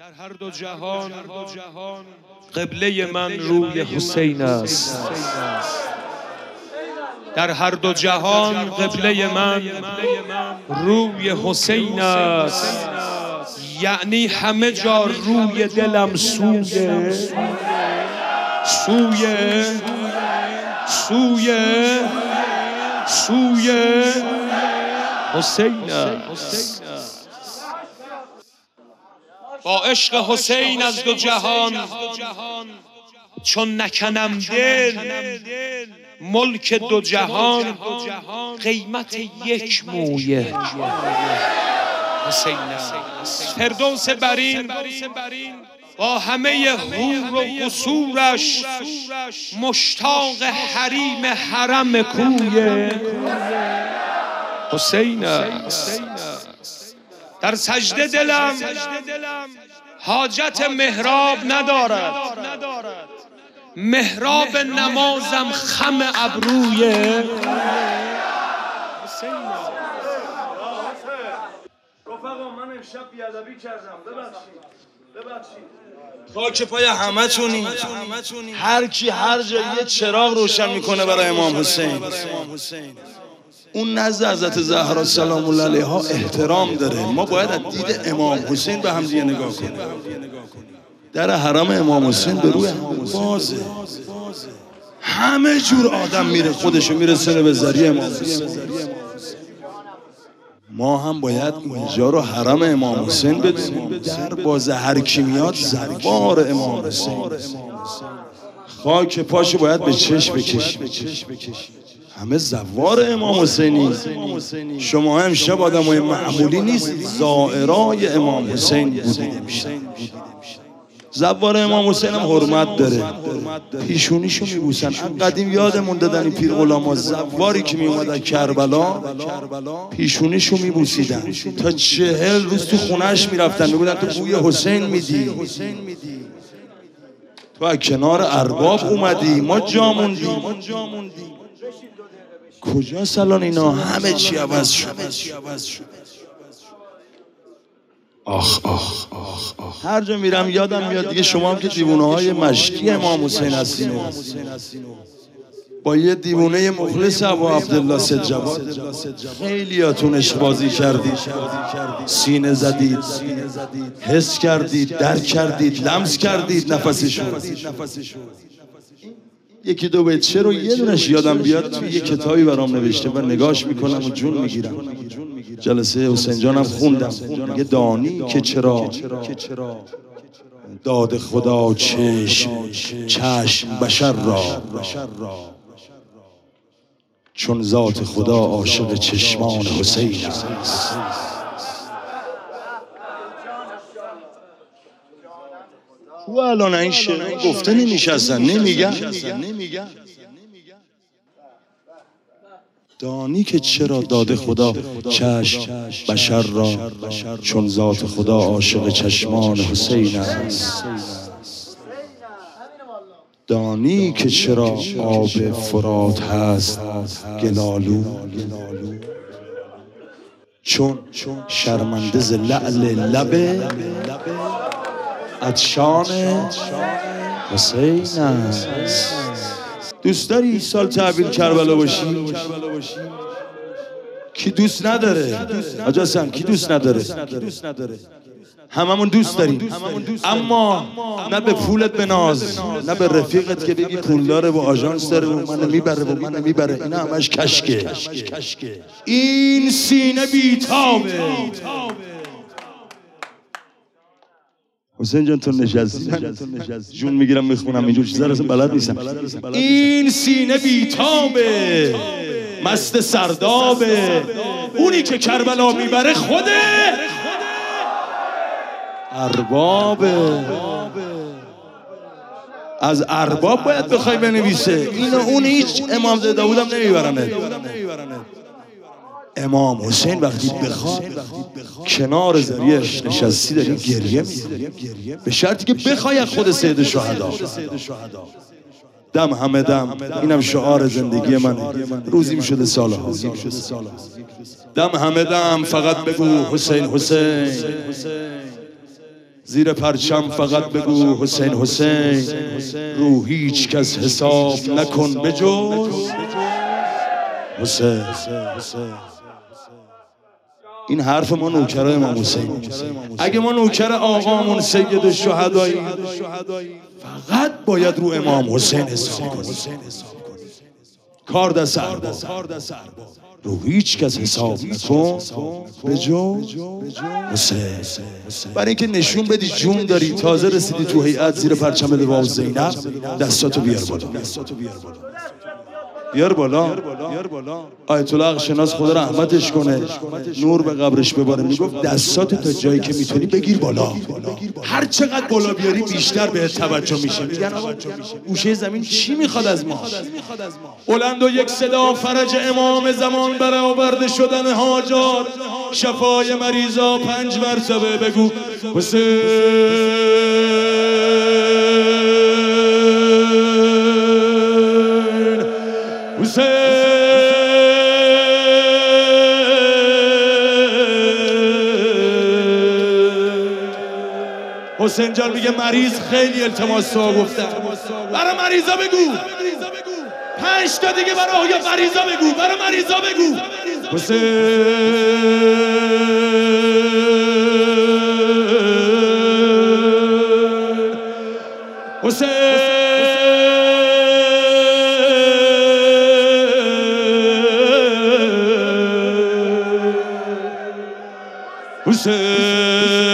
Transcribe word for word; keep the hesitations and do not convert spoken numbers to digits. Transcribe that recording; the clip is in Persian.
در هر دو جهان قبله من روی حسین است. در هر دو جهان قبله من روی حسین است. یعنی همه جا روی دلم سوی سوی سوی سوی حسین است. با عشق حسین از دو جهان چون نکنم دل، ملک دو جهان قیمت یک موی حسین است. فردوس برین با همه حور و قصورش مشتاق حریم حرم کوی حسین است. در سجده دلم حاجت محراب ندارد، محراب نمازم خم ابروی حسین است. رفقا من امشب بیادبی کردم، ببخشید ببخشید. خاک پای همتونی، هر کی هر جایی یه چراغ روشن میکنه برای امام حسین. اون نزد حضرت زهرا سلام الله علیها احترام داره. ما باید از دید امام حسین به هم دیگه نگاه کنیم. در حرم امام حسین به روی بازه، همه جور آدم میره خودشو میرسونه به ذریعه امام حسین. ما هم باید اینجا رو حرم امام حسین بدونیم. در بازه هر کی میاد زوار امام حسین، خاک پاشو باید به چشم بکشیم. همه زوار امام حسینی. شما امشب آدمای معمولی نیست، زائرای امام حسین بودید. زوار امام حسین هم حرمت داره، پیشونیشو میبوسن. قدیم یادمون دادن این پیر غلاما زواری که میومد از کربلا پیشونیشو میبوسیدن. تا چهل روز تو خونهش میرفتن، میگفتن تو بوی حسین میدی، تو از کنار ارباب اومدی، ما جا موندیم. کجا سالان اینا؟ همه چی عوض شد. آخ آخ آخ آخ. هر جا میرم یادم میاد دیگه. شما هم که دیوونه های مشکی امام حسین هستین، با یه دیوونه مخلص ابا عبدالله سجاد خیلیاتون عشق بازی کردید، سینه زدید، حس کردید، درک کردید، لمس کردید نفسشون. یکی دو بیت شعر رو یه دونش یادم بیاد توی یه کتابی برام نوشته و نگاش میکنم و جون میگیرم. جلسه حسین جانم خوندم، میگه دانی که چرا داد خدا چشم چشم بشر را، چون ذات خدا عاشق چشمان حسین است. و الان این شعر گفته نمیشستن، نمیگن. دانی که چرا داده خدا چشم بشر را، چون ذات خدا عاشق چشمان حسین است. دانی که چرا آب فرات هست گلالو، چون شرمنده ز لعل لب عطشان حسین است. دوست داری سال تحویل کربلا باشی؟ کی دوست نداره؟ حاج حسن کی دوست نداره؟ هممون دوست داریم، اما نه به پولت بناز، نه به رفیقت که بگی پولداره و آژانس داره و منو میبره و منو میبره. اینا همش کشکه. این سینه بیتابه. حسین جان تو نشستی، جون میگیرم میخونم اینجور چیزا رو بلد نیستم. این سینه بیتابه، مست سردابه، اونی که کربلا میبره خوده اربابه. از ارباب باید بخوای بنویسه. اینو اون هیچ امام داوود هم نمیبرنه. امام حسین وقتی بخواد کنار ذریعش نشستی داری گریه می‌کنی، به شرطی که بخوای از خود سید شهدا. دم همه دم، اینم شعار زندگی منه، روزیم شده سالها. دم همه دم فقط بگو حسین حسین. زیر پرچم فقط بگو حسین حسین، رو هیچ کس حساب نکن بجز حسین. این حرف ما نوکرای امام حسین. اگه ما نوکر آقامون سید الشهدایی، فقط باید رو امام حسین حساب کنیم. کار دست ارباب، رو هیچ کس حساب نکن به جز حسین. برای اینکه نشون بدی جون داری، تازه رسیدی تو هیئت زیر پرچم لواء زینب، دستاتو بیار بالا، بیار بالا. آیت الله شناس خدا رحمتش کنه، نور به قبرش بباره، میگفت دستاتو تا جایی که میتونی بگیر بالا، هر چقدر بالا بیاری بیشتر به توجه میشه. میگن گوشه زمین چی میخواد از ما؟ بلند و یک صدا فرج امام زمان برآورده شدن حاجات، شفای مریضا پنج مرتبه بگو حسین حسین. حسین جان میگه مریض خیلی التماس ها گفتن، برای مریضا بگو. پنج تا دیگه برای یا مریضا بگو، برای مریضا بگو حسین حسین حسین.